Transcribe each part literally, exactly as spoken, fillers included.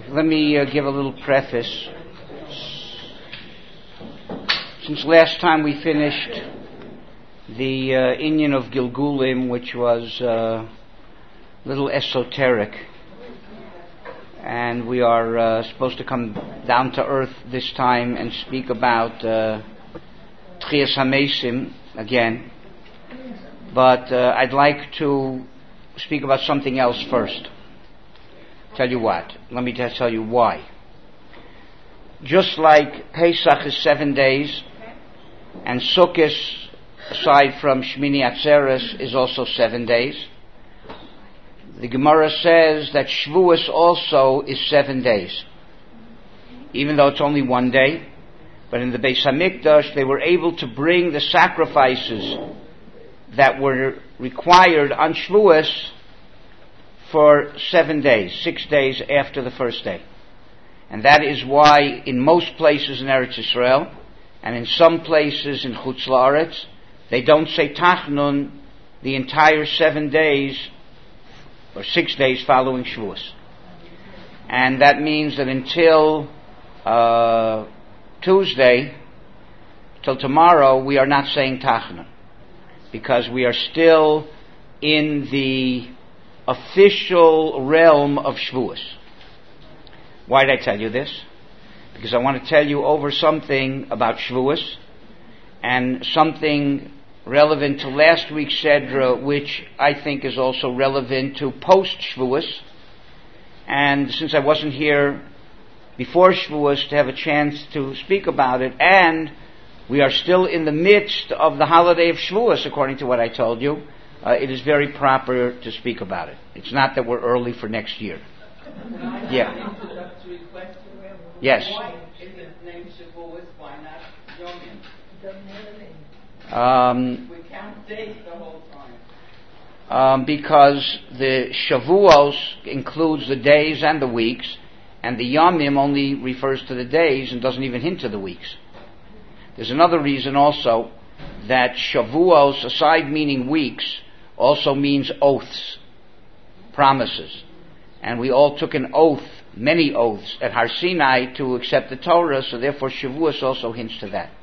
Let me uh, give a little preface. Since last time we finished the uh, Inyan of Gilgulim, which was uh, a little esoteric, and we are uh, supposed to come down to earth this time and speak about uh, Tchias HaMesim again, but uh, I'd like to speak about something else first. Tell you what. Let me just tell you why. Just like Pesach is seven days, and Sukkot, aside from Shmini Atzeres, is also seven days, the Gemara says that Shavuos also is seven days, even though it's only one day. But in the Beis Hamikdash, they were able to bring the sacrifices that were required on Shavuos for seven days, six days after the first day. And that is why in most places in Eretz Yisrael, and in some places in Chutz La'aretz, they don't say Tachnun the entire seven days, or six days following Shavuos. And that means that until uh, Tuesday, till tomorrow, we are not saying Tachnun, because we are still in the official realm of Shavuos. Why did I tell you this? Because I want to tell you over something about Shavuos and something relevant to last week's Sedra, which I think is also relevant to post-Shavuos. And since I wasn't here before Shavuos to have a chance to speak about it, and we are still in the midst of the holiday of Shavuos, according to what I told you, Uh, it is very proper to speak about it. It's not that we're early for next year. Yeah. Yes. Why is it named Shavuos? Why not Yomim? Um, we count days the whole time. Um, because the Shavuos includes the days and the weeks, and the Yomim only refers to the days and doesn't even hint to the weeks. There's another reason also that Shavuos, aside meaning weeks, also means oaths, promises. And we all took an oath, many oaths, at Har Sinai to accept the Torah, so therefore Shavuos also hints to that.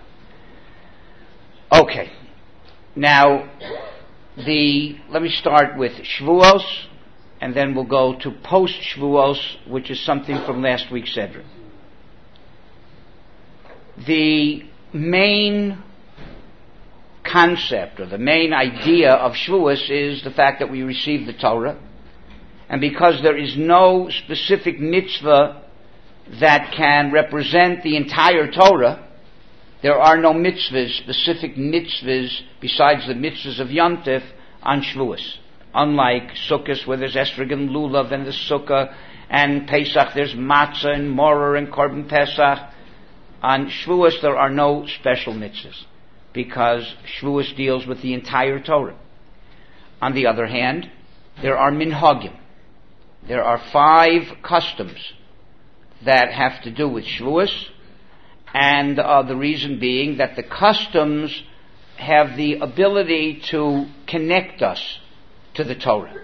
Okay. Now, the let me start with Shavuos, and then we'll go to post-Shavuos, which is something from last week's Sedra. The main concept, or the main idea of Shavuos, is the fact that we receive the Torah, and because there is no specific mitzvah that can represent the entire Torah, there are no mitzvahs, specific mitzvahs, besides the mitzvahs of Yom Tov on Shavuos. Unlike Sukkot, where there's Esrog and Lulav and the Sukkah, and Pesach there's Matzah and Morer and Korban Pesach. On Shavuos there are no special mitzvahs, because Shavuos deals with the entire Torah. On the other hand, there are minhagim. There are five customs that have to do with Shavuos, and uh, the reason being that the customs have the ability to connect us to the Torah.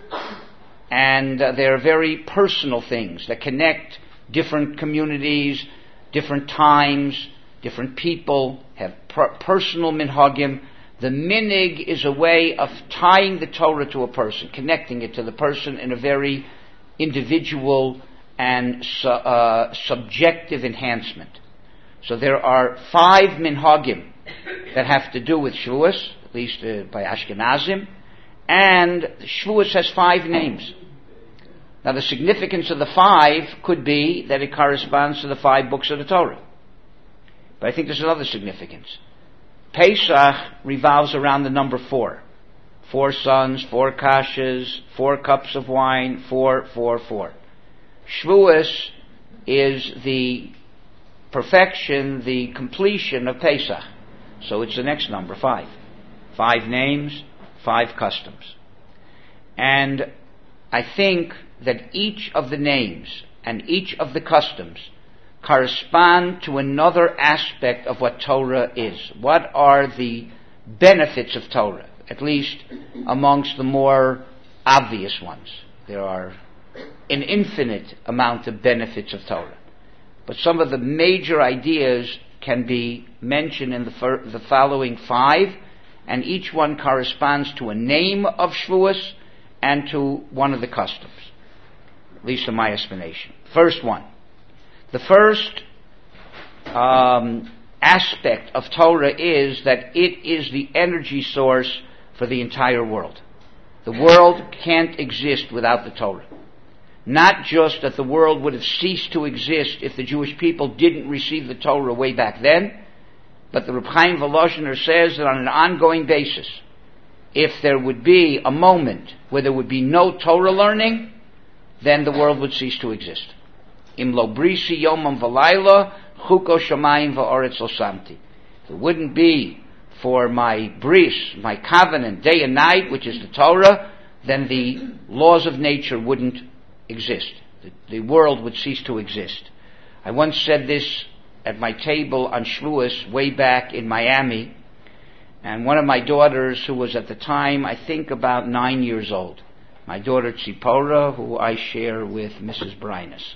And uh, they're very personal things that connect different communities, different times, different people, have per- personal minhagim. The minig is a way of tying the Torah to a person, connecting it to the person in a very individual and su- uh, subjective enhancement. So there are five minhagim that have to do with Shavuos, at least uh, by Ashkenazim, and Shavuos has five names. Now the significance of the five could be that it corresponds to the five books of the Torah. But I think there's another significance. Pesach revolves around the number four. Four sons, four kashas, four cups of wine, four, four, four. Shavuos is the perfection, the completion of Pesach. So it's the next number, five. Five names, five customs. And I think that each of the names and each of the customs correspond to another aspect of what Torah is. What are the benefits of Torah, at least amongst the more obvious ones? There are an infinite amount of benefits of Torah. But some of the major ideas can be mentioned in the, fir- the following five, and each one corresponds to a name of Shavuos and to one of the customs, at least in my explanation. First one. The first um, aspect of Torah is that it is the energy source for the entire world. The world can't exist without the Torah. Not just that the world would have ceased to exist if the Jewish people didn't receive the Torah way back then, but the Reb Chaim Volozhiner says that on an ongoing basis, if there would be a moment where there would be no Torah learning, then the world would cease to exist. Im lo brisi yomam v'layla, chuko shamayim v'oretz lo samti. If it wouldn't be for my bris, my covenant, day and night, which is the Torah, then the laws of nature wouldn't exist. The, the world would cease to exist. I once said this at my table on Shavuos way back in Miami, and one of my daughters, who was at the time, I think, about nine years old, my daughter Tzipora, who I share with Missus Brynas.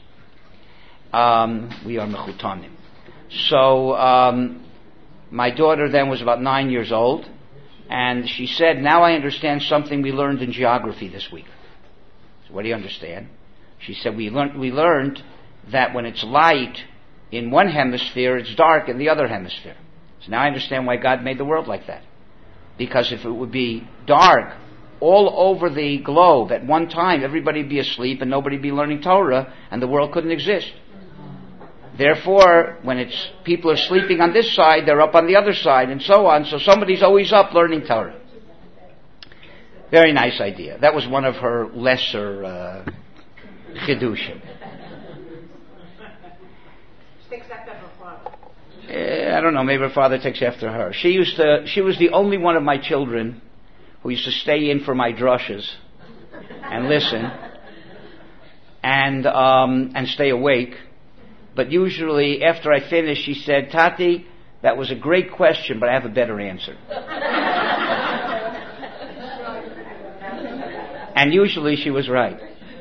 Um, we are mechutanim. So um, my daughter then was about nine years old, and she said, "Now I understand something we learned in geography this week." So what do you understand? She said, we learned, we learned that when it's light in one hemisphere, it's dark in the other hemisphere. So now I understand why God made the world like that. Because if it would be dark all over the globe at one time, everybody would be asleep and nobody would be learning Torah, and the world couldn't exist. Therefore, when it's people are sleeping on this side, they're up on the other side, and so on. So somebody's always up learning Torah. Very nice idea. That was one of her lesser uh, chidushim. She takes after her father. Uh, I don't know. Maybe her father takes after her. She used to. She was the only one of my children who used to stay in for my drushes and listen and um, and stay awake. But usually, after I finished, she said, "Tati, that was a great question, but I have a better answer." And usually she was right.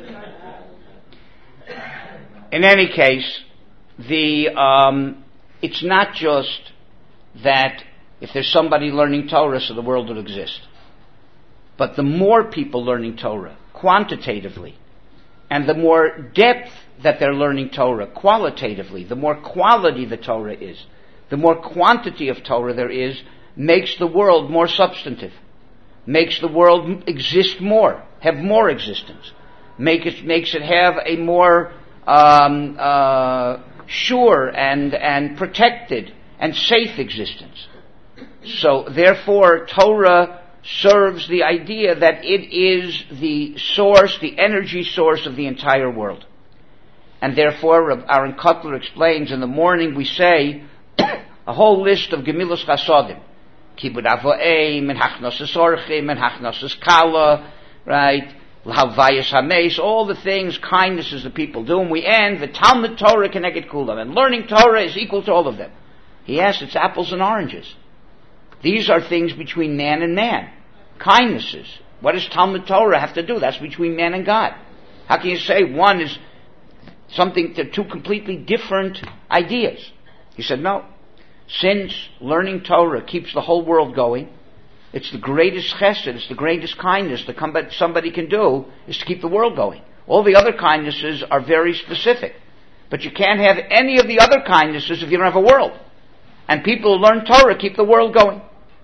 In any case, the um, it's not just that if there's somebody learning Torah, so the world will exist. But the more people learning Torah, quantitatively, and the more depth that they're learning Torah, qualitatively, the more quality the Torah is, the more quantity of Torah there is, makes the world more substantive, makes the world exist more, have more existence, make it, makes it have a more um, uh, sure and, and protected and safe existence. So, therefore, Torah serves the idea that it is the source, the energy source of the entire world. And therefore, Aaron Kotler explains, in the morning we say a whole list of Gemilas Chasodim. Kibud Avo'im, and Hachnosas Orchim, and Hachnosas Kala, right? L'havayas Hameis, all the things, kindnesses that people do, and we end, the Talmud Torah Keneged Kulam, and learning Torah is equal to all of them. Yes, it's apples and oranges. These are things between man and man. Kindnesses. What does Talmud Torah have to do? That's between man and God. How can you say one is something, they're two completely different ideas? He said, no. Since learning Torah keeps the whole world going, it's the greatest chesed, it's the greatest kindness that somebody can do, is to keep the world going. All the other kindnesses are very specific. But you can't have any of the other kindnesses if you don't have a world. And people who learn Torah keep the world going.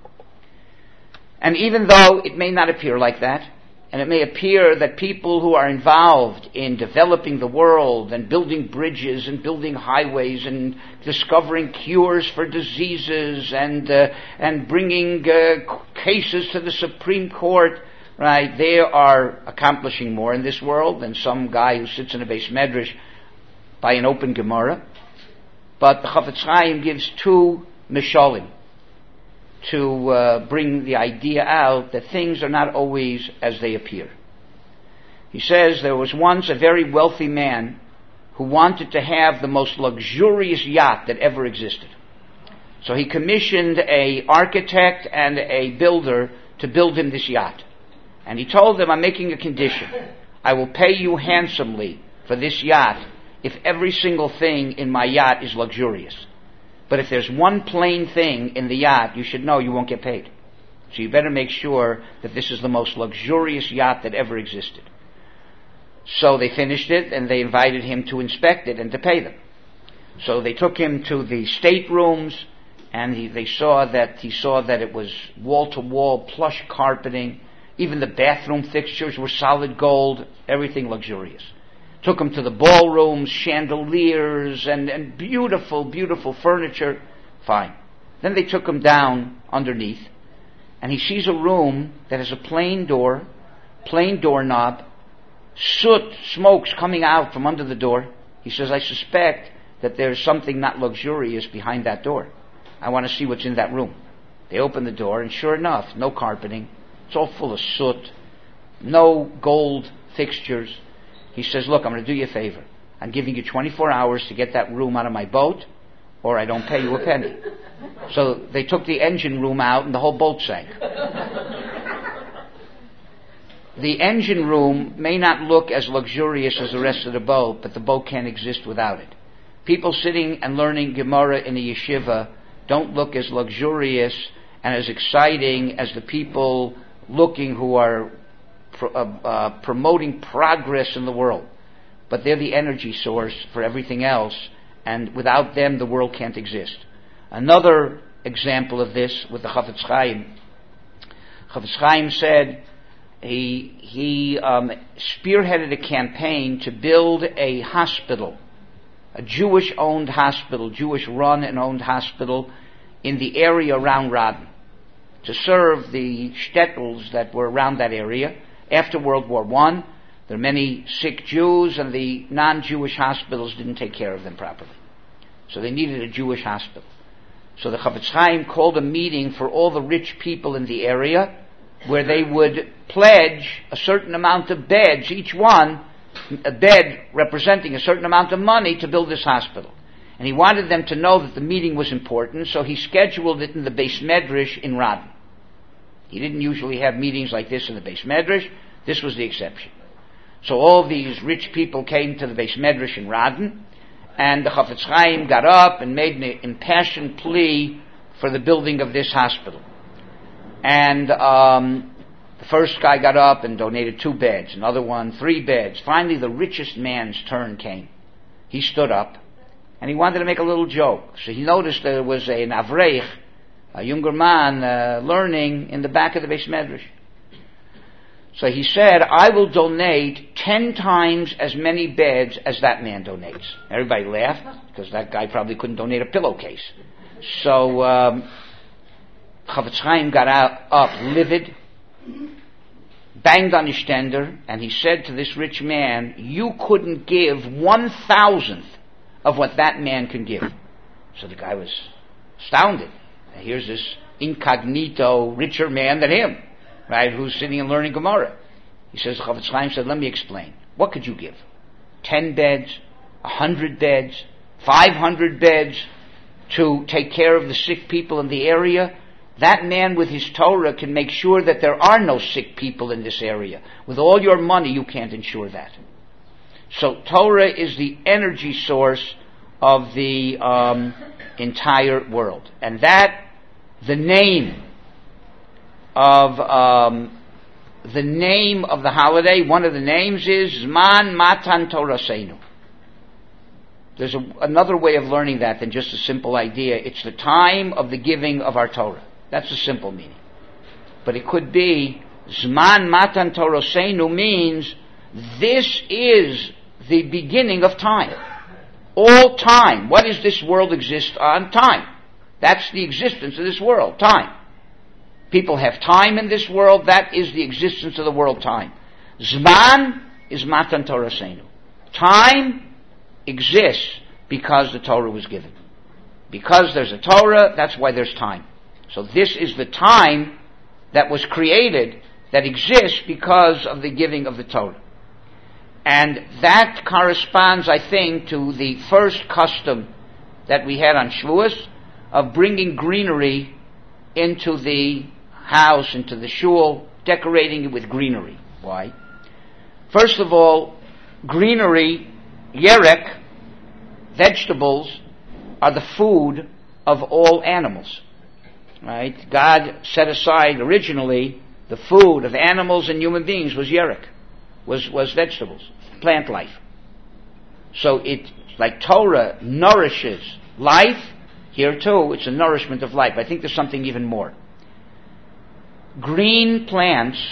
And even though it may not appear like that, and it may appear that people who are involved in developing the world and building bridges and building highways and discovering cures for diseases and uh, and bringing uh, cases to the Supreme Court, right, they are accomplishing more in this world than some guy who sits in a Beis Medrash by an open Gemara. But the Chafetz Chaim gives two mishalim to uh, bring the idea out that things are not always as they appear. He says there was once a very wealthy man who wanted to have the most luxurious yacht that ever existed. So he commissioned an architect and a builder to build him this yacht. And he told them, I'm making a condition. I will pay you handsomely for this yacht if every single thing in my yacht is luxurious. But if there's one plain thing in the yacht, you should know you won't get paid. So you better make sure that this is the most luxurious yacht that ever existed. So they finished it, and they invited him to inspect it and to pay them. So they took him to the staterooms, and he, they saw that he saw that it was wall-to-wall plush carpeting. Even the bathroom fixtures were solid gold, everything luxurious. Took him to the ballrooms, chandeliers, and, and beautiful, beautiful furniture. Fine. Then they took him down underneath, and he sees a room that has a plain door, plain doorknob, soot, smokes coming out from under the door. He says, I suspect that there's something not luxurious behind that door. I want to see what's in that room. They open the door, and sure enough, no carpeting. It's all full of soot, no gold fixtures. He says, look, I'm going to do you a favor. I'm giving you twenty-four hours to get that room out of my boat, or I don't pay you a penny. So they took the engine room out, and the whole boat sank. The engine room may not look as luxurious as the rest of the boat, but the boat can't exist without it. People sitting and learning Gemara in a yeshiva don't look as luxurious and as exciting as the people looking who are pro- uh, uh, promoting progress in the world. But they're the energy source for everything else, and without them the world can't exist. Another example of this with the Chafetz Chaim. Chafetz Chaim said he, he um, spearheaded a campaign to build a hospital, a Jewish-owned hospital, Jewish-run and owned hospital in the area around Radin, to serve the shtetls that were around that area. After World War One, there were many sick Jews, and the non-Jewish hospitals didn't take care of them properly. So they needed a Jewish hospital. So the Chafetz Chaim called a meeting for all the rich people in the area, where they would pledge a certain amount of beds, each one, a bed representing a certain amount of money, to build this hospital. And he wanted them to know that the meeting was important, so he scheduled it in the Beis Medrash in Radin. He didn't usually have meetings like this in the Beis Medrash. This was the exception. So all these rich people came to the Beis Medrash in Radin, and the Chafetz Chaim got up and made an impassioned plea for the building of this hospital. And um, the first guy got up and donated two beds, another one, three beds. Finally, the richest man's turn came. He stood up, and he wanted to make a little joke. So he noticed there was a, an avreich, a younger man, uh, learning in the back of the Beis Medrash. So he said, I will donate ten times as many beds as that man donates. Everybody laughed, because that guy probably couldn't donate a pillowcase. So um, Chafetz Chaim got out, up livid, banged on his stender, and he said to this rich man, you couldn't give one thousandth of what that man can give. So the guy was astounded. And here's this incognito richer man than him, right, who's sitting and learning Gemara. He says, the Chafetz Chaim said, let me explain. What could you give? Ten beds, a hundred beds, five hundred beds to take care of the sick people in the area? That man with his Torah can make sure that there are no sick people in this area. With all your money, you can't ensure that. So Torah is the energy source of the um, entire world. And that, the name of um, the name of the holiday, one of the names is Zman Matan Toraseinu. There's a, another way of learning that than just a simple idea. It's the time of the giving of our Torah. That's the simple meaning. But it could be Zman Matan Toraseinu means this is the beginning of time. All time. What does this world exist on? Time. That's the existence of this world. Time. People have time in this world. That is the existence of the world. Time. Zman is Matan Toraseinu. Time exists because the Torah was given. Because there's a Torah, that's why there's time. So this is the time that was created, that exists because of the giving of the Torah. And that corresponds, I think, to the first custom that we had on Shavuos of bringing greenery into the house, into the shul, decorating it with greenery. Why? First of all, greenery, yerek, vegetables, are the food of all animals. Right? God set aside originally the food of animals and human beings was yerek, was, was vegetables, plant life. So it, like Torah nourishes life, here too it's a nourishment of life. I think there's something even more. Green plants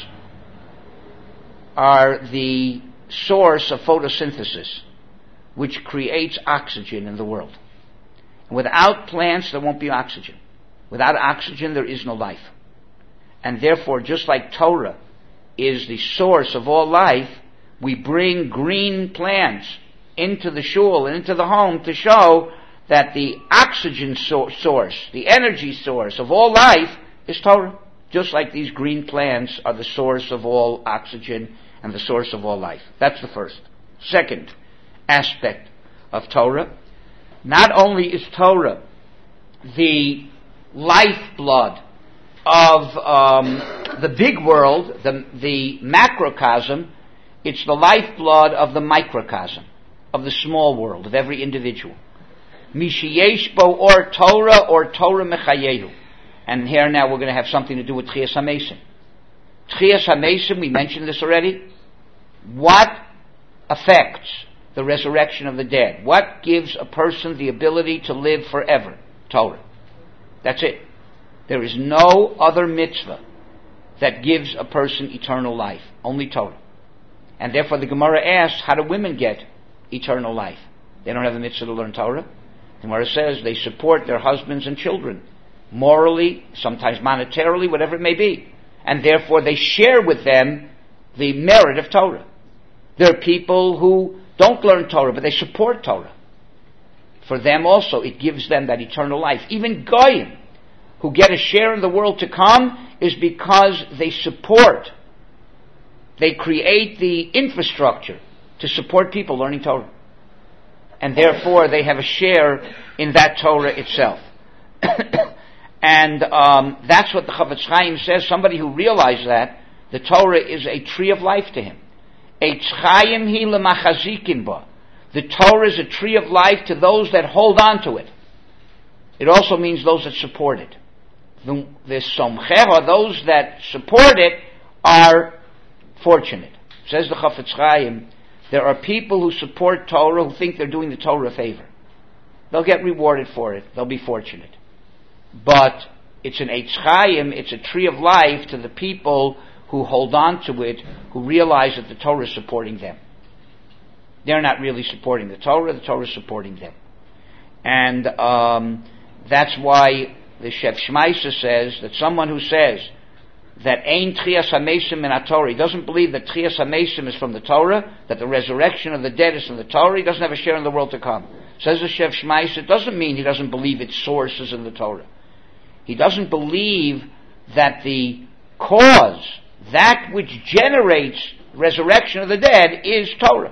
are the source of photosynthesis, which creates oxygen in the world. Without plants, there won't be oxygen. Without oxygen, there is no life. And therefore, just like Torah is the source of all life, we bring green plants into the shul and into the home to show that the oxygen so- source, the energy source of all life is Torah. Just like these green plants are the source of all oxygen and the source of all life. That's the first. Second aspect of Torah. Not only is Torah the lifeblood of um, the big world, the, the macrocosm, it's the lifeblood of the microcosm, of the small world, of every individual. Mishiyesh bo or Torah or Torah mechayehu. And here now we're going to have something to do with Tchias HaMesim. Tchias HaMesim, we mentioned this already. What affects the resurrection of the dead? What gives a person the ability to live forever? Torah. That's it. There is no other mitzvah that gives a person eternal life. Only Torah. And therefore the Gemara asks, how do women get eternal life? They don't have a mitzvah to learn Torah. The Gemara says they support their husbands and children. Morally, sometimes monetarily, whatever it may be. And therefore they share with them the merit of Torah. There are people who don't learn Torah, but they support Torah. For them also, it gives them that eternal life. Even Goyim, who get a share in the world to come, is because they support, they create the infrastructure to support people learning Torah. And therefore, they have a share in that Torah itself. And um, that's what the Chafetz Chaim says. Somebody who realized that, the Torah is a tree of life to him. Eitz Chaim hi lemachazikin ba. The Torah is a tree of life to those that hold on to it. It also means those that support it. The, the somchecha, those that support it, are fortunate. Says the Chafetz Chaim, there are people who support Torah who think they're doing the Torah a favor. They'll get rewarded for it. They'll be fortunate. But it's an Eitz Chaim, it's a tree of life to the people who hold on to it, who realize that the Torah is supporting them. They're not really supporting the Torah, the Torah is supporting them. And um, that's why the Shef Shmaisa says that someone who says that Ein Tchias HaMesim min HaTorah, he doesn't believe that Tchias HaMesim is from the Torah, that the resurrection of the dead is from the Torah, he doesn't have a share in the world to come. Says the Shef Shmaisa, it doesn't mean he doesn't believe its source is in the Torah. He doesn't believe that the cause, that which generates resurrection of the dead, is Torah.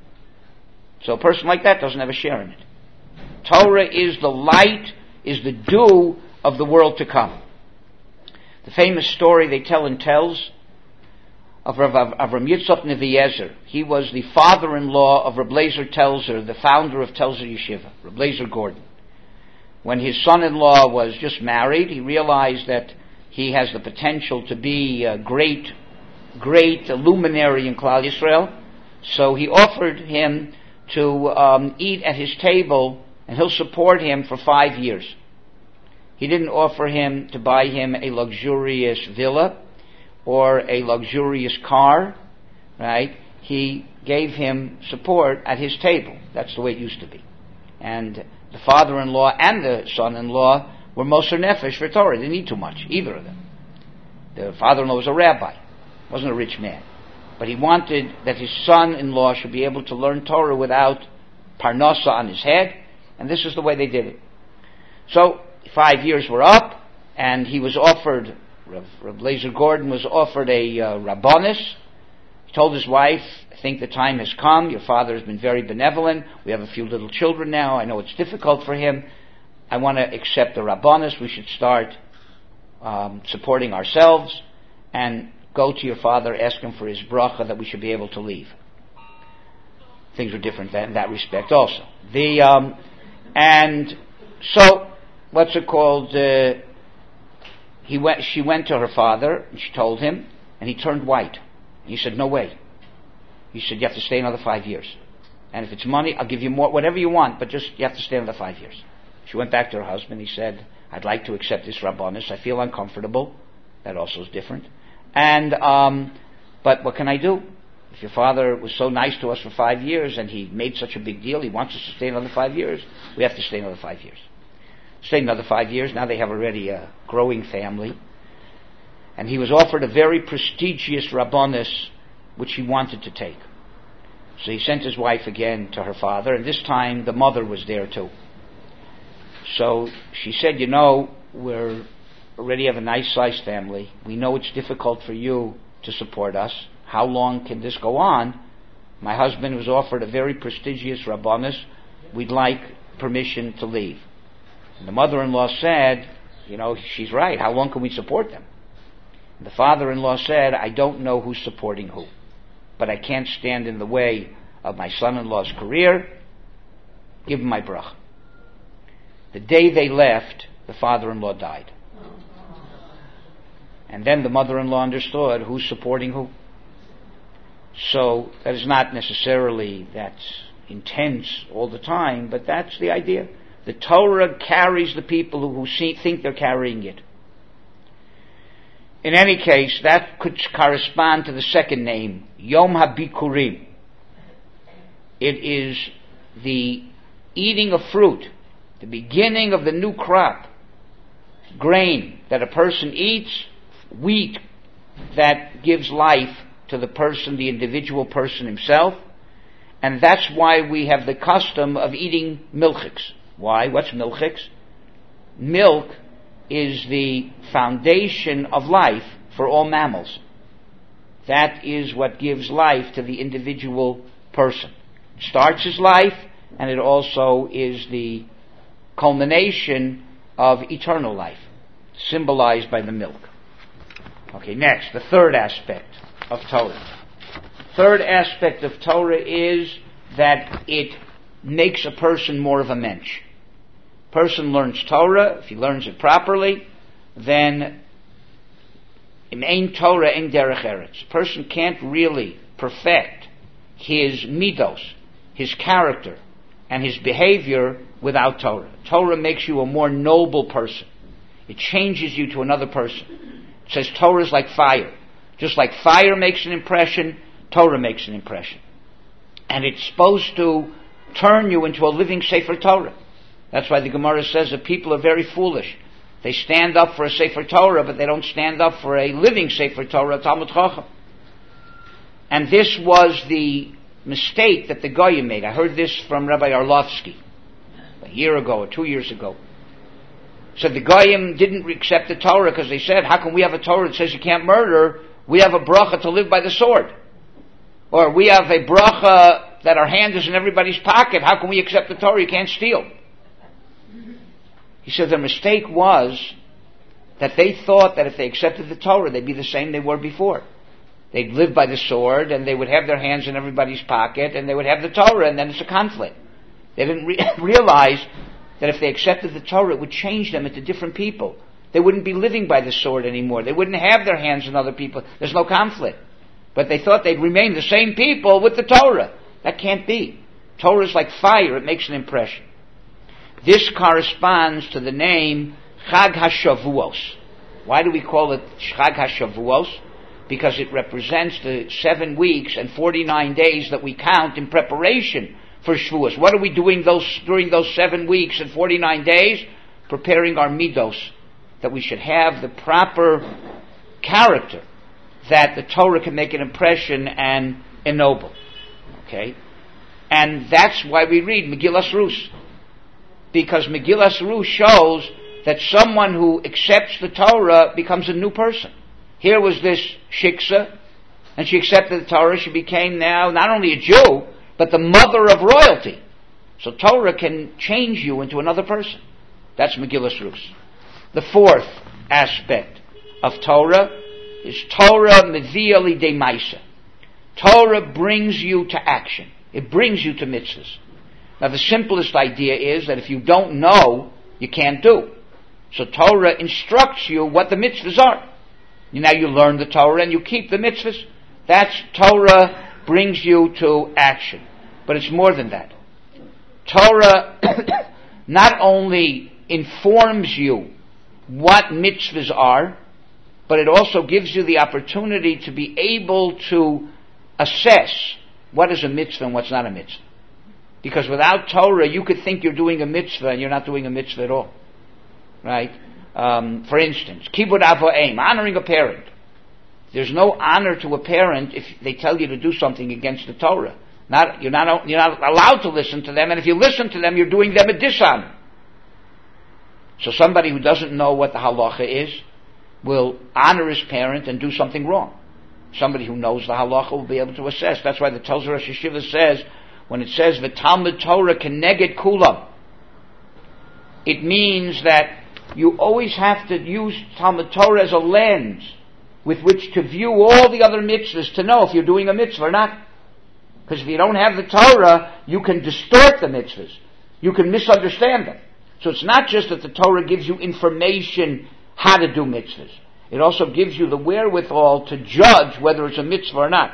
So a person like that doesn't have a share in it. Torah is the light, is the dew of the world to come. The famous story they tell in Telz of Rav Avram Yitzchak Neviezer. He was the father-in-law of Reb Leizer Telzer, the founder of Telzer Yeshiva, Reb Leizer Gordon. When his son-in-law was just married, he realized that he has the potential to be a great, great luminary in Klal Yisrael. So he offered him to um, eat at his table, and he'll support him for five years. He didn't offer him to buy him a luxurious villa or a luxurious car, right? He gave him support at his table. That's the way it used to be. And the father-in-law and the son-in-law were Moser Nefesh for Torah. They didn't need too much, either of them. The father-in-law was a rabbi, wasn't a rich man. But he wanted that his son-in-law should be able to learn Torah without parnasa on his head, and this is the way they did it. So, five years were up, and he was offered, Rav, Rav Leizer Gordon was offered a uh, rabbonis. He told his wife, I think the time has come, your father has been very benevolent, we have a few little children now, I know it's difficult for him, I want to accept the rabbonis, we should start um, supporting ourselves, and go to your father, ask him for his bracha that we should be able to leave. Things were different in that respect also. The um, and so what's it called? Uh, he went. She went to her father and she told him, and he turned white. And he said, "No way." He said, "You have to stay another five years, and if it's money, I'll give you more, whatever you want, but just you have to stay another five years." She went back to her husband. He said, "I'd like to accept this rabbanus. I feel uncomfortable." That also is different. And um, but what can I do? If your father was so nice to us for five years and he made such a big deal, he wants us to stay another five years, we have to stay another five years. Stay another five years. Now they have already a growing family. And he was offered a very prestigious rabbanus, which he wanted to take. So he sent his wife again to her father, and this time the mother was there too. So she said, "You know, we're already have a nice sized family. We know it's difficult for you to support us. How long can this go on? My husband was offered a very prestigious rabbanus. We'd like permission to leave." And the mother-in-law said, "You know, she's right. How long can we support them?" And the father-in-law said, "I don't know who's supporting who, but I can't stand in the way of my son-in-law's career. Give him my bracha." The day they left, the father-in-law died. And then the mother-in-law understood who's supporting who. So that is not necessarily that's intense all the time, but that's the idea. The Torah carries the people who see, think they're carrying it. In any case, that could correspond to the second name, Yom HaBikurim. It is the eating of fruit, the beginning of the new crop, grain that a person eats, wheat that gives life to the person, the individual person himself. And that's why we have the custom of eating milchiks. Why? What's milchiks? Milk is the foundation of life for all mammals. That is what gives life to the individual person. It starts his life, and it also is the culmination of eternal life, symbolized by the milk. Okay, next, the third aspect of Torah. Third aspect of Torah is that it makes a person more of a mensch. Person learns Torah, if he learns it properly, then in ein Torah ein derech eretz. A person can't really perfect his midos, his character, and his behavior without Torah. Torah makes you a more noble person. It changes you to another person. It says Torah is like fire. Just like fire makes an impression, Torah makes an impression. And it's supposed to turn you into a living Sefer Torah. That's why the Gemara says that people are very foolish. They stand up for a Sefer Torah, but they don't stand up for a living Sefer Torah, Talmud Chacham. And this was the mistake that the Goyim made. I heard this from Rabbi Arlovsky a year ago or two years ago. Said the Goyim didn't accept the Torah because they said, how can we have a Torah that says you can't murder? We have a bracha to live by the sword. Or we have a bracha that our hand is in everybody's pocket. How can we accept the Torah? You can't steal. He said their mistake was that they thought that if they accepted the Torah, they'd be the same they were before. They'd live by the sword, and they would have their hands in everybody's pocket, and they would have the Torah, and then it's a conflict. They didn't re- realize that if they accepted the Torah, it would change them into different people. They wouldn't be living by the sword anymore. They wouldn't have their hands in other people. There's no conflict. But they thought they'd remain the same people with the Torah. That can't be. Torah is like fire. It makes an impression. This corresponds to the name Chag HaShavuos. Why do we call it Chag HaShavuos? Because it represents the seven weeks and forty-nine days that we count in preparation for Shavuos. What are we doing those during those seven weeks and forty-nine days? Preparing our midos, that we should have the proper character, that the Torah can make an impression and ennoble. Okay? And that's why we read Megillas Rus. Because Megillas Rus shows that someone who accepts the Torah becomes a new person. Here was this shiksa, and she accepted the Torah. She became now not only a Jew, but the mother of royalty. So Torah can change you into another person. That's Megillas Rus. The fourth aspect of Torah is Torah Mevia Lidei Maisa. Torah brings you to action. It brings you to mitzvahs. Now the simplest idea is that if you don't know, you can't do. So Torah instructs you what the mitzvahs are. Now you learn the Torah and you keep the mitzvahs. That's Torah brings you to action. But it's more than that. Torah not only informs you what mitzvahs are, but it also gives you the opportunity to be able to assess what is a mitzvah and what's not a mitzvah. Because without Torah, you could think you're doing a mitzvah and you're not doing a mitzvah at all. Right? Um, for instance, kibud av va'em, honoring a parent. There's no honor to a parent if they tell you to do something against the Torah. Not, you're not, you're not allowed to listen to them, and if you listen to them, you're doing them a dishonor. So somebody who doesn't know what the halacha is will honor his parent and do something wrong. Somebody who knows the halacha will be able to assess. That's why the Telzer Rosh Yeshiva says, when it says v'talmud Torah keneged kulam, it means that you always have to use Talmud Torah as a lens with which to view all the other mitzvahs to know if you're doing a mitzvah or not. Because if you don't have the Torah, you can distort the mitzvahs. You can misunderstand them. So it's not just that the Torah gives you information how to do mitzvahs. It also gives you the wherewithal to judge whether it's a mitzvah or not.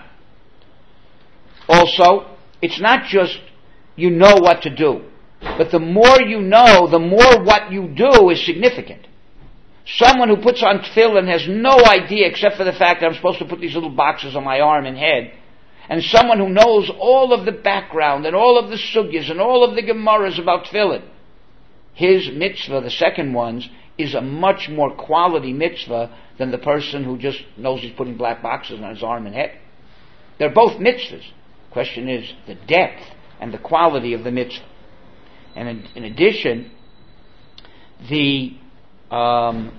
Also, it's not just you know what to do, but the more you know, the more what you do is significant. Someone who puts on tefillin has no idea except for the fact that I'm supposed to put these little boxes on my arm and head. And someone who knows all of the background and all of the sugyas and all of the gemaras about tefillin, his mitzvah, the second one's, is a much more quality mitzvah than the person who just knows he's putting black boxes on his arm and head. They're both mitzvahs. The question is the depth and the quality of the mitzvah. And in, in addition, the um,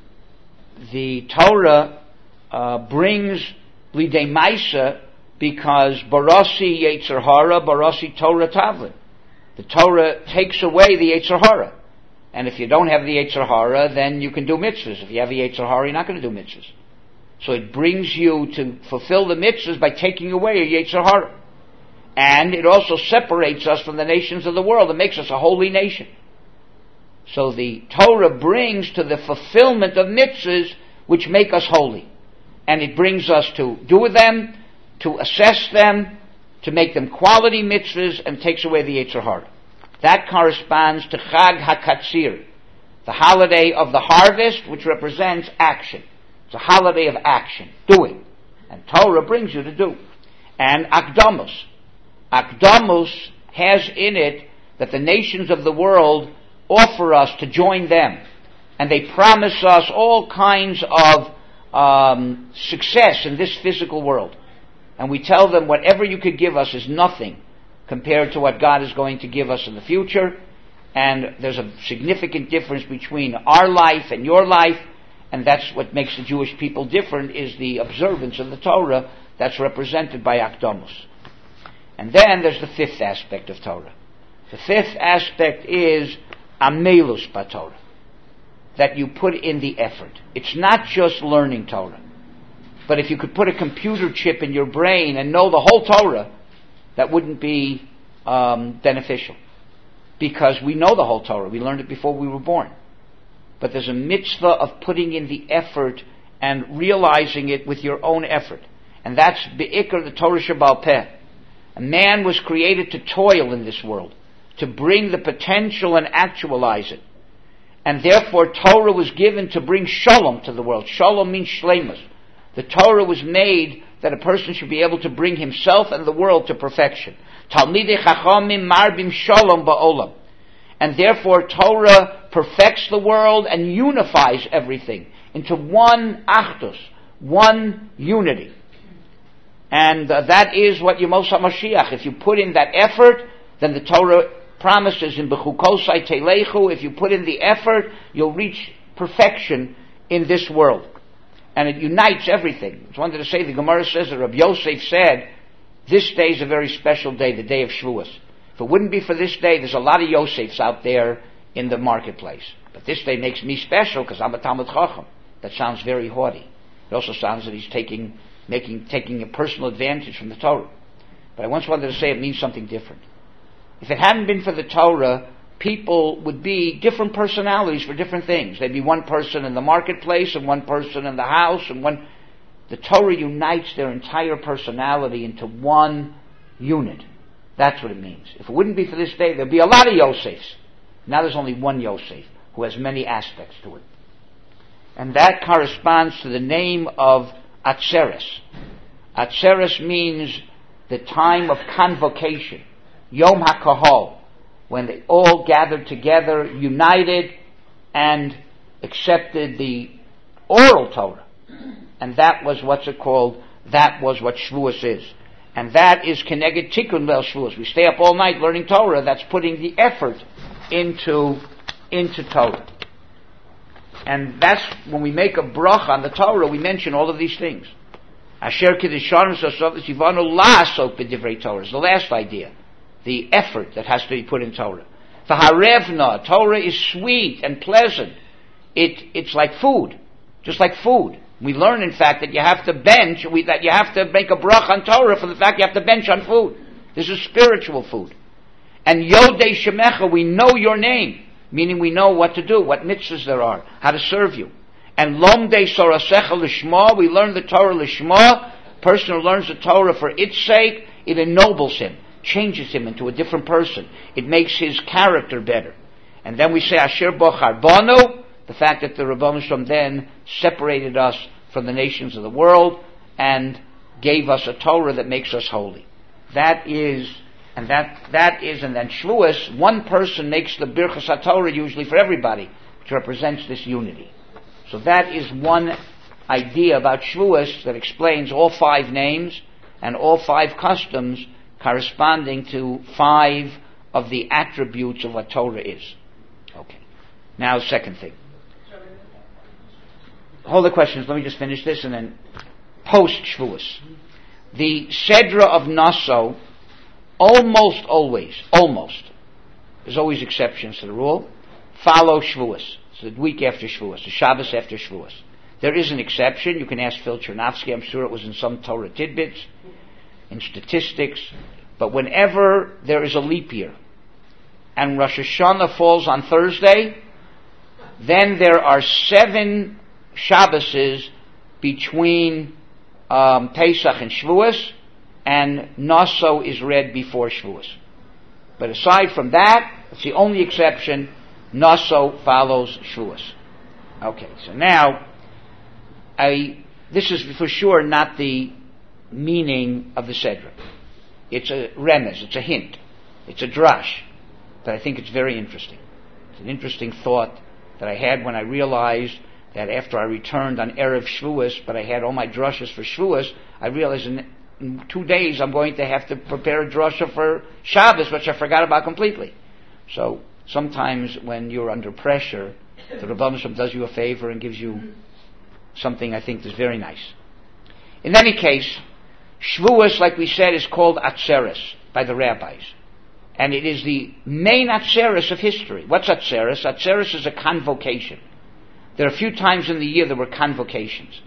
the Torah uh, brings lidei maisa because barasi yetzer hara, barasi Torah tavlin. The Torah takes away the yetzer hara. And if you don't have the yetzer hara, then you can do mitzvahs. If you have the yetzer hara, you're not going to do mitzvahs. So it brings you to fulfill the mitzvahs by taking away your yetzer hara. And it also separates us from the nations of the world. It makes us a holy nation. So the Torah brings to the fulfillment of mitzvahs which make us holy. And it brings us to do them, to assess them, to make them quality mitzvahs, and takes away the yetzer hara. That corresponds to Chag HaKatsir, the holiday of the harvest, which represents action. It's a holiday of action, doing. And Torah brings you to do. And Akdamos. Akdamos has in it that the nations of the world offer us to join them. And they promise us all kinds of um, success in this physical world. And we tell them whatever you could give us is nothing compared to what God is going to give us in the future. And there's a significant difference between our life and your life, and that's what makes the Jewish people different, is the observance of the Torah that's represented by Akdamos. And then there's the fifth aspect of Torah. The fifth aspect is Amelus BaTorah, that you put in the effort. It's not just learning Torah. But if you could put a computer chip in your brain and know the whole Torah, that wouldn't be um, beneficial. Because we know the whole Torah. We learned it before we were born. But there's a mitzvah of putting in the effort and realizing it with your own effort. And that's Be'ikr, the Torah Shebaal Peh. A man was created to toil in this world, to bring the potential and actualize it. And therefore Torah was given to bring shalom to the world. Shalom means shleimus. The Torah was made that a person should be able to bring himself and the world to perfection. Talmidei Chachamim marbim shalom ba'olam. And therefore Torah perfects the world and unifies everything into one achdus, one unity. And uh, that is what Yemos HaMashiach. If you put in that effort, then the Torah promises in Bechukosai Telechu, if you put in the effort, you'll reach perfection in this world. And it unites everything. I just wanted to say, the Gemara says that Rabbi Yosef said, this day is a very special day, the day of Shavuos. If it wouldn't be for this day, there's a lot of Yosefs out there in the marketplace. But this day makes me special because I'm a Talmud Chacham. That sounds very haughty. It It also sounds that he's taking, making, taking a personal advantage from the Torah. But I once wanted to say it means something different. If it hadn't been for the Torah, people would be different personalities for different things. They'd be one person in the marketplace and one person in the house and one... The Torah unites their entire personality into one unit. That's what it means. If it wouldn't be for this day, there'd be a lot of Yosefs. Now there's only one Yosef, who has many aspects to it. And that corresponds to the name of Atzeres. Atzeres means the time of convocation. Yom HaKahol, when they all gathered together, united, and accepted the oral Torah. And that was what's it called, that was what Shavuos is. And that is Keneged Tikkun Leil Shavuos. We stay up all night learning Torah, that's putting the effort into, into Torah. And that's, when we make a bracha on the Torah, we mention all of these things. Asher Kedushanos Asov Yivanu La'asok B'divrei Torah is the last idea. The effort that has to be put in Torah. V'harevna, Torah is sweet and pleasant. It, it's like food. Just like food. We learn, in fact, that you have to bench, we, that you have to make a bracha on Torah for the fact you have to bench on food. This is spiritual food. And Yodei Shemecha, we know your name, meaning we know what to do, what mitzvahs there are, how to serve you. And Lomdei Sorasecha Lishma, we learn the Torah Lishma. Person who learns the Torah for its sake, it ennobles him, changes him into a different person. It makes his character better. And then we say Asher Bochar Banu, the fact that the Rebbeinu Shalom then separated us from the nations of the world and gave us a Torah that makes us holy. That is, and that that is, and then Shavuos, one person makes the Birchas HaTorah usually for everybody, which represents this unity. So that is one idea about Shavuos that explains all five names and all five customs corresponding to five of the attributes of what Torah is. Okay. Now, second thing. Hold the questions, let me just finish this and then post Shavuos. The Sedra of Nassau, almost always, almost, there's always exceptions to the rule, follow Shavuos. It's the week after Shavuos, the Shabbos after Shavuos. There is an exception, you can ask Phil Chernofsky, I'm sure it was in some Torah tidbits, in statistics, but whenever there is a leap year, and Rosh Hashanah falls on Thursday, then there are seven Shabboses between um, Pesach and Shavuos, and Nassau is read before Shavuos. But aside from that, it's the only exception, Nassau follows Shavuos. Okay, so now, I this is for sure not the meaning of the Sedra. It's a remez, it's a hint, it's a drash, but I think it's very interesting. It's an interesting thought that I had when I realized that after I returned on Erev Shavuos, but I had all my drushes for Shavuos, I realized in, in two days I'm going to have to prepare a drusha for Shabbos, which I forgot about completely. So sometimes when you're under pressure, the Rebbeinu Shalom does you a favor and gives you something I think is very nice. In any case, Shavuos, like we said, is called Atzeres by the rabbis. And it is the main Atzeres of history. What's Atzeres? Atzeres is a convocation. There are a few times in the year there were convocations.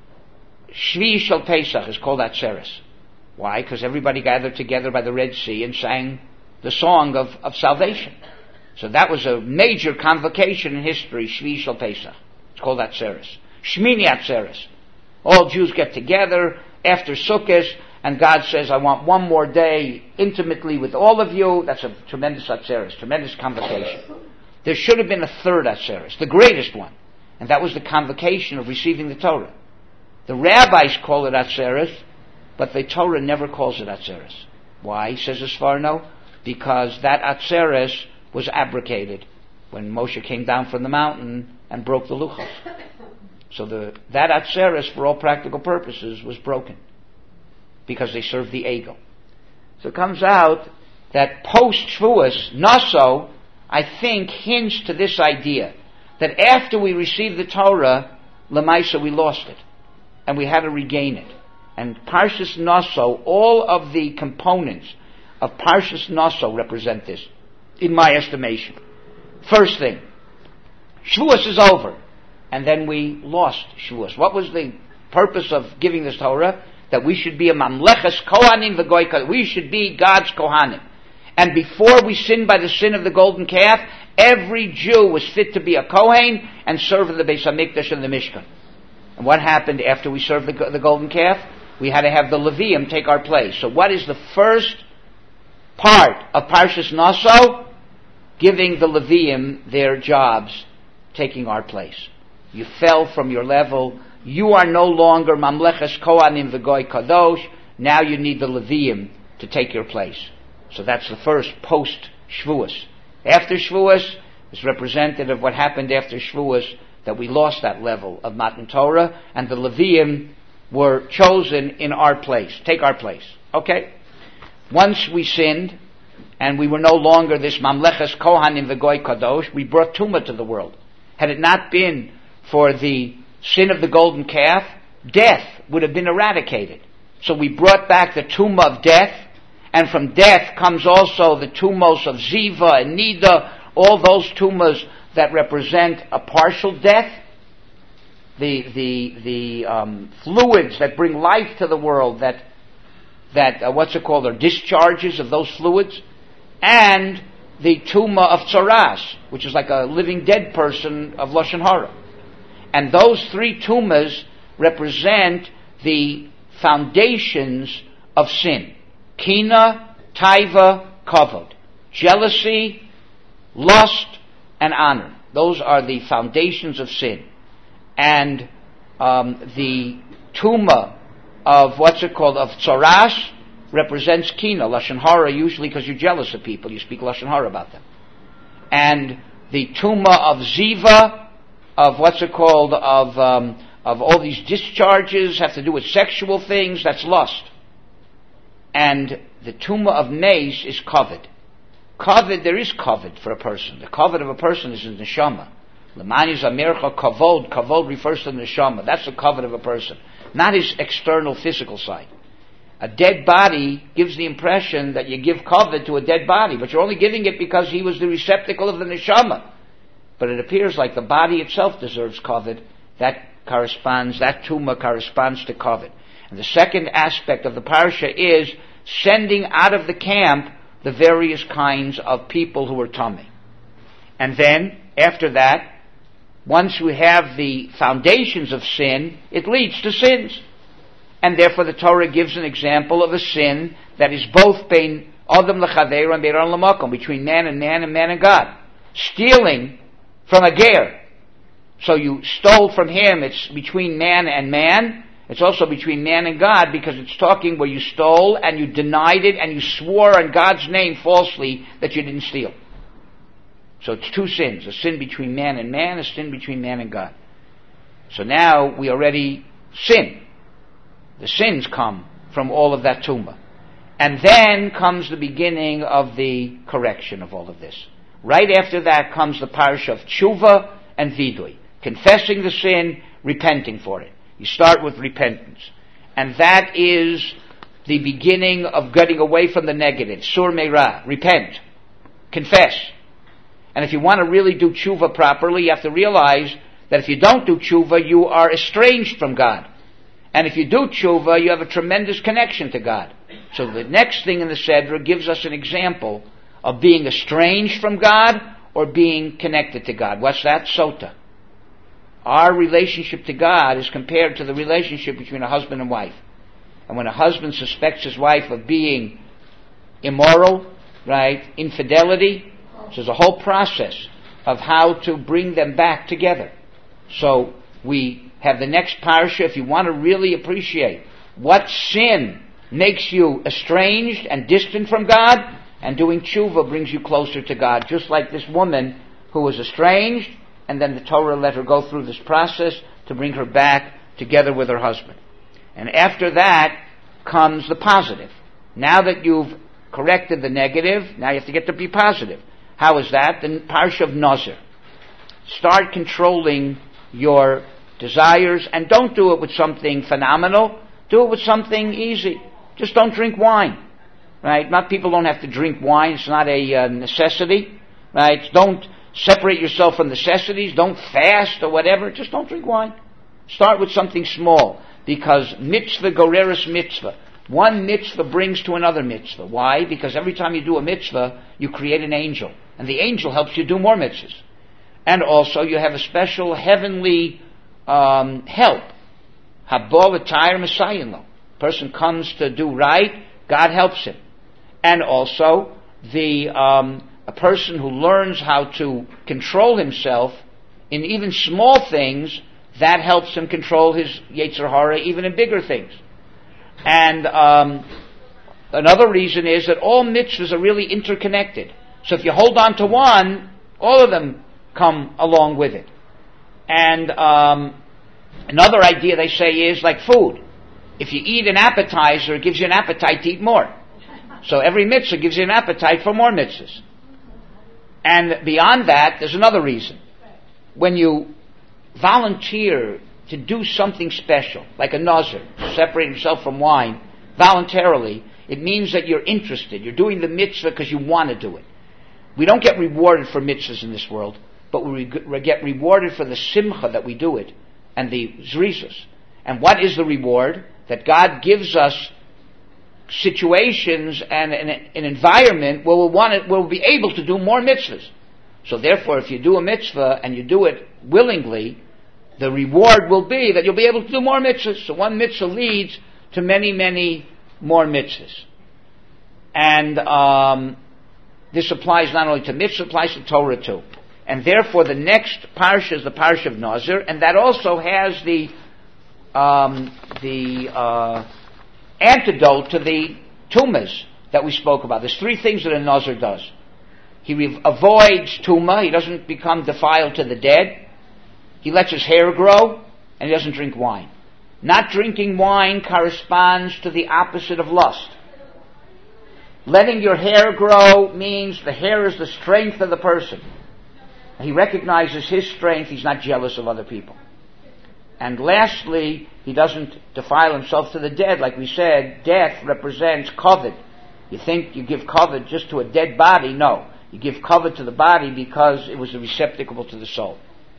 Shvi Shel Pesach is called Atzeres. Why? Because everybody gathered together by the Red Sea and sang the song of, of salvation. So that was a major convocation in history, Shvi Shel Pesach. It's called Atzeres. Shmini Atzeres. All Jews get together after Sukkot, and God says, I want one more day intimately with all of you. That's a tremendous Atzeres, tremendous convocation. There should have been a third Atzeres, the greatest one. And that was the convocation of receiving the Torah. The rabbis call it Atzeres, but the Torah never calls it Atzeres. Why, says the Sforno? Because that Atzeres was abrogated when Moshe came down from the mountain and broke the Luchos. So the, that Atzeres, for all practical purposes, was broken because they served the Egel. So it comes out that post-Shavuos, Nassau, I think, hints to this idea that after we received the Torah, Lamaisa, we lost it. And we had to regain it. And Parshas Nassau, all of the components of Parshas Nassau represent this, in my estimation. First thing, Shavuos is over. And then we lost Shavuos. What was the purpose of giving this Torah? That we should be a mamleches kohanim v'goy kodesh. We should be God's kohanim. And before we sinned by the sin of the golden calf, every Jew was fit to be a kohen and serve in the Beis HaMikdash and the Mishkan. And what happened after we served the, the golden calf? We had to have the Levium take our place. So what is the first part of Parshas Naso? Giving the Levium their jobs, taking our place. You fell from your level. You are no longer Mamleches Kohanim V'Goy Kadosh. Now you need the Levium to take your place. So that's the first post-Shavuos. After Shavuos is representative of what happened after Shavuos, that we lost that level of Matan Torah, and the Levium were chosen in our place. Take our place. Okay? Once we sinned, and we were no longer this Mamleches Kohanim V'Goy Kadosh, we brought Tumah to the world. Had it not been for the sin of the golden calf, death would have been eradicated. So we brought back the Tumah of death, and from death comes also the Tumos of Ziva and Nida, all those Tumahs that represent a partial death, the the the um, fluids that bring life to the world, that that uh, what's it called, are discharges of those fluids, and the Tumah of Tzaras, which is like a living dead person of Lashon Hara. And those three Tumahs represent the foundations of sin. Kina, Taiva, Kavod. Jealousy, lust, and honor. Those are the foundations of sin. And um, the Tumah of, what's it called, of Tzaras, represents Kina, Lashon Hara, usually because you're jealous of people, you speak Lashon Hara about them. And the Tumah of Ziva, of what's it called, of um, of all these discharges, have to do with sexual things, that's lust. And the Tumah of Nes is Kavod. Kavod, there is Kavod for a person. The Kavod of a person is in the Neshama. Lemani Zamircha Kavod, Kavod refers to the Neshama. That's the Kavod of a person, not his external physical side. A dead body gives the impression that you give kavod to a dead body, but you're only giving it because he was the receptacle of the neshama. But it appears like the body itself deserves kavod. That corresponds, that tumah corresponds to kavod. And the second aspect of the parsha is sending out of the camp the various kinds of people who are tamei. And then, after that, once we have the foundations of sin, it leads to sins. And therefore the Torah gives an example of a sin that is both bein Adam l'chaveiro and bein Adam l'makom, between man and man and man and God. Stealing from a ger. So you stole from him, it's between man and man. It's also between man and God, because it's talking where you stole and you denied it and you swore on God's name falsely that you didn't steal. So it's two sins, a sin between man and man, a sin between man and God. So now we already sin. The sins come from all of that tumah. And then comes the beginning of the correction of all of this. Right after that comes the parsha of tshuva and vidui. Confessing the sin, repenting for it. You start with repentance. And that is the beginning of getting away from the negative. Sur meira, repent. Confess. And if you want to really do tshuva properly, you have to realize that if you don't do tshuva, you are estranged from God. And if you do tshuva, you have a tremendous connection to God. So the next thing in the Sedra gives us an example of being estranged from God or being connected to God. What's that? Sota. Our relationship to God is compared to the relationship between a husband and wife. And when a husband suspects his wife of being immoral, right, infidelity, so there's a whole process of how to bring them back together. So we have the next parsha, if you want to really appreciate what sin makes you estranged and distant from God, and doing tshuva brings you closer to God, just like this woman who was estranged, and then the Torah let her go through this process to bring her back together with her husband. And after that comes the positive. Now that you've corrected the negative, now you have to get to be positive. How is that? The parsha of Nazir. Start controlling your desires, and don't do it with something phenomenal. Do it with something easy. Just don't drink wine, right? Not people don't have to drink wine. It's not a uh, necessity, right? Don't separate yourself from necessities. Don't fast or whatever. Just don't drink wine. Start with something small. Because mitzvah goreres mitzvah. One mitzvah brings to another mitzvah. Why? Because every time you do a mitzvah, you create an angel. And the angel helps you do more mitzvahs. And also you have a special heavenly um, help. Habo v'tayr Messiah. Person comes to do right, God helps him. And also, the um, a person who learns how to control himself in even small things, that helps him control his Yetzer Hara even in bigger things. And um, another reason is that all mitzvahs are really interconnected. So if you hold on to one, all of them come along with it. And um, another idea they say is like food. If you eat an appetizer, it gives you an appetite to eat more. So every mitzvah gives you an appetite for more mitzvahs. And beyond that, there's another reason. When you volunteer to do something special, like a nazir, separate himself from wine, voluntarily, it means that you're interested. You're doing the mitzvah because you want to do it. We don't get rewarded for mitzvahs in this world, but we get rewarded for the simcha that we do it, and the zrizus. And what is the reward? That God gives us situations and an, an environment where we'll, want it, we'll be able to do more mitzvahs. So therefore, if you do a mitzvah and you do it willingly, the reward will be that you'll be able to do more mitzvahs. So one mitzvah leads to many, many more mitzvahs. And um, this applies not only to mitzvahs, it applies to Torah too. And therefore, the next parsha is the parsha of Nazir, and that also has the um, the uh, antidote to the tumas that we spoke about. There's three things that a Nazir does. He re- avoids tumah. He doesn't become defiled to the dead. He lets his hair grow, and he doesn't drink wine. Not drinking wine corresponds to the opposite of lust. Letting your hair grow means the hair is the strength of the person. He recognizes his strength. He's not jealous of other people. And lastly, he doesn't defile himself to the dead. Like we said, death represents kavod. You think you give kavod just to a dead body? No. You give kavod to the body because it was a receptacle to the soul.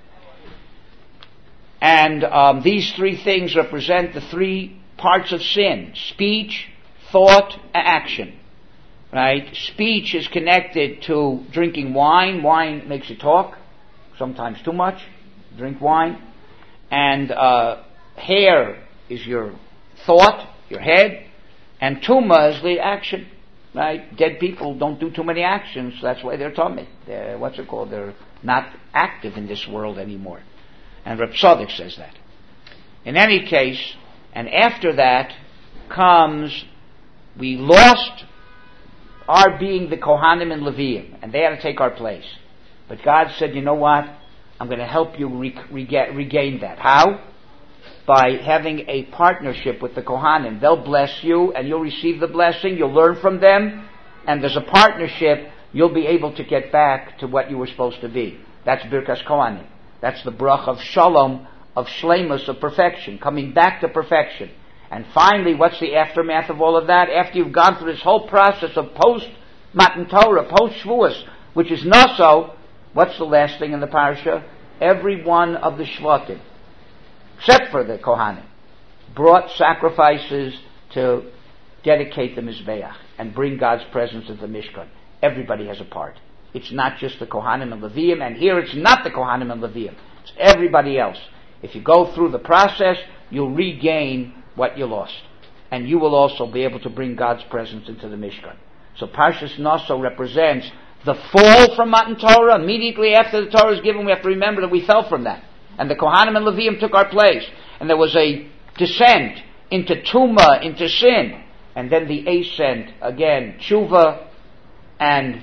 And um, these three things represent the three parts of sin: speech, thought, and action. Right? Speech is connected to drinking wine. Wine makes you talk, sometimes too much. Drink wine. And uh, hair is your thought, your head. And tumah is the action. Right? Dead people don't do too many actions. That's why they're tummy. They're, what's it called? They're not active in this world anymore. And Reb Tzadok says that. In any case, and after that comes, we lost our being the Kohanim and Leviim, and they had to take our place. But God said, you know what? I'm going to help you re- rega- regain that. How? By having a partnership with the Kohanim. They'll bless you, and you'll receive the blessing. You'll learn from them, and there's a partnership. You'll be able to get back to what you were supposed to be. That's Birkas Kohanim. That's the brach of shalom, of shleimus, of perfection, coming back to perfection. And finally, what's the aftermath of all of that? After you've gone through this whole process of post-Matan Torah, post-Shavuos, which is Naso, what's the last thing in the parasha? Every one of the Shvatim, except for the Kohanim, brought sacrifices to dedicate the Mizbeach and bring God's presence into the Mishkan. Everybody has a part. It's not just the Kohanim and Leviim, and here it's not the Kohanim and Leviim. It's everybody else. If you go through the process, you'll regain what you lost. And you will also be able to bring God's presence into the Mishkan. So Parshas Naso represents the fall from Matan Torah. Immediately after the Torah is given, we have to remember that we fell from that. And the Kohanim and Leviim took our place. And there was a descent into Tumah, into sin. And then the ascent, again, Tshuva and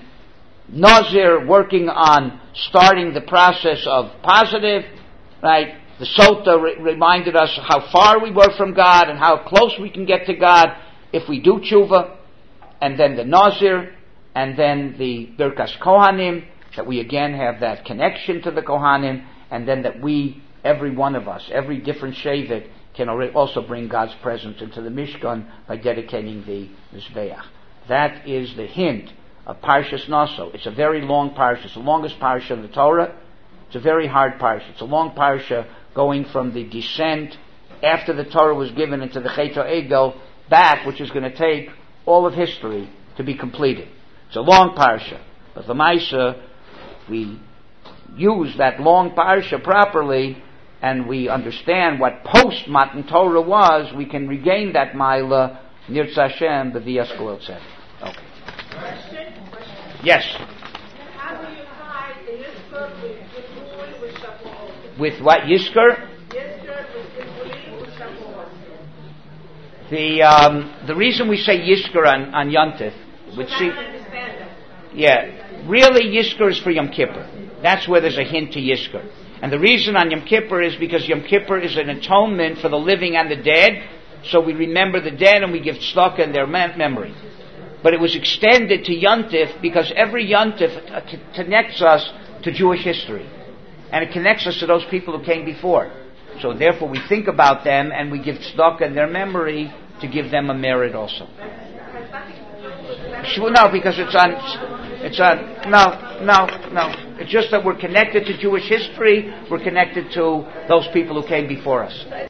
Nazir, working on starting the process of positive, right? The Sota re- reminded us how far we were from God and how close we can get to God if we do Tshuva. And then the Nazir, and then the Birkas Kohanim, that we again have that connection to the Kohanim, and then that we, every one of us, every different Shevet, can also bring God's presence into the Mishkan by dedicating the Mizbeach. That is the hint of Parshas Naso. It's a very long parsha. It's the longest parsha of the Torah. It's a very hard parsha. It's a long parsha going from the descent after the Torah was given into the Chet HaEgel back, which is going to take all of history to be completed. It's a long parsha, but the Maisa, we use that long parsha properly, and we understand what post Matan Torah was, we can regain that Maila Nirtzah Hashem b'Viyas Kolel Tzedek. Okay. Question? Question. Yes. How do you tie the Yizkor with Gibul with Shavuot? With what? Yizkor? Yizkor with Gibul with Shavuot. The um, the reason we say Yizkor on, on Yontif, which So see, I understand that. yeah, really Yizkor is for Yom Kippur. That's where there's a hint to Yizkor. And the reason on Yom Kippur is because Yom Kippur is an atonement for the living and the dead, so we remember the dead and we give tzedakah in their mem- memory. But it was extended to Yontif because every Yontif uh, c- connects us to Jewish history. And it connects us to those people who came before. So therefore we think about them and we give tzedakah in their memory to give them a merit also. Sure, no, because it's on, it's on, no, no, no. It's just that we're connected to Jewish history, we're connected to those people who came before us.